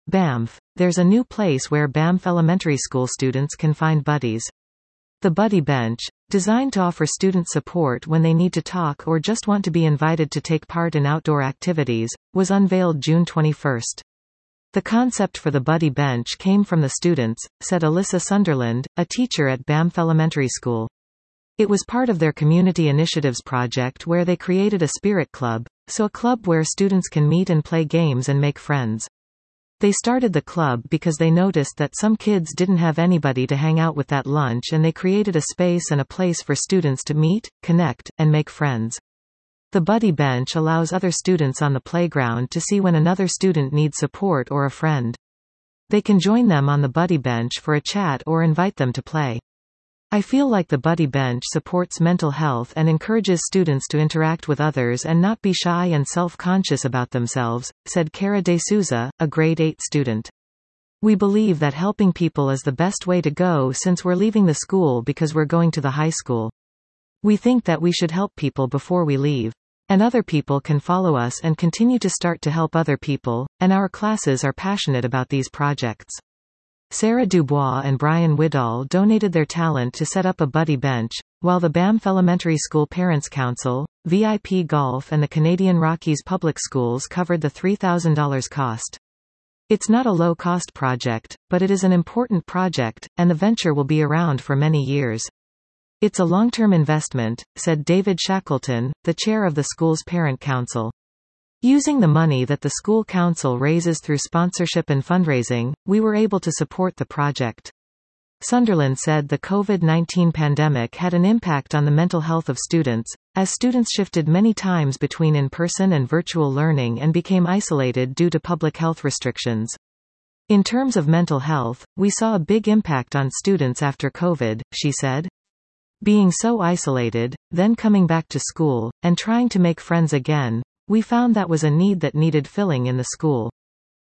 Banff. There's a new place where Banff Elementary School students can find buddies. The Buddy Bench, designed to offer student support when they need to talk or just want to be invited to take part in outdoor activities, was unveiled June 21. The concept for the Buddy Bench came from the students, said Alyssa Sunderland, a teacher at Banff Elementary School. It was part of their Community Initiatives project where they created a spirit club, so a club where students can meet and play games and make friends. They started the club because they noticed that some kids didn't have anybody to hang out with at lunch, and they created a space and a place for students to meet, connect, and make friends. The Buddy Bench allows other students on the playground to see when another student needs support or a friend. They can join them on the Buddy Bench for a chat or invite them to play. I feel like the Buddy Bench supports mental health and encourages students to interact with others and not be shy and self-conscious about themselves, said Cara De Souza, a grade 8 student. We believe that helping people is the best way to go since we're leaving the school because we're going to the high school. We think that we should help people before we leave. And other people can follow us and continue to start to help other people, and our classes are passionate about these projects. Sarah Dubois and Brian Whitall donated their talent to set up a Buddy Bench, while the Banff Elementary School Parents Council, VIP Golf and the Canadian Rockies Public Schools covered the $3,000 cost. It's not a low-cost project, but it is an important project, and the venture will be around for many years. It's a long-term investment, said David Shackleton, the chair of the school's parent council. Using the money that the school council raises through sponsorship and fundraising, we were able to support the project. Sunderland said the COVID-19 pandemic had an impact on the mental health of students, as students shifted many times between in-person and virtual learning and became isolated due to public health restrictions. In terms of mental health, we saw a big impact on students after COVID, she said. Being so isolated, then coming back to school, and trying to make friends again, we found that was a need that needed filling in the school.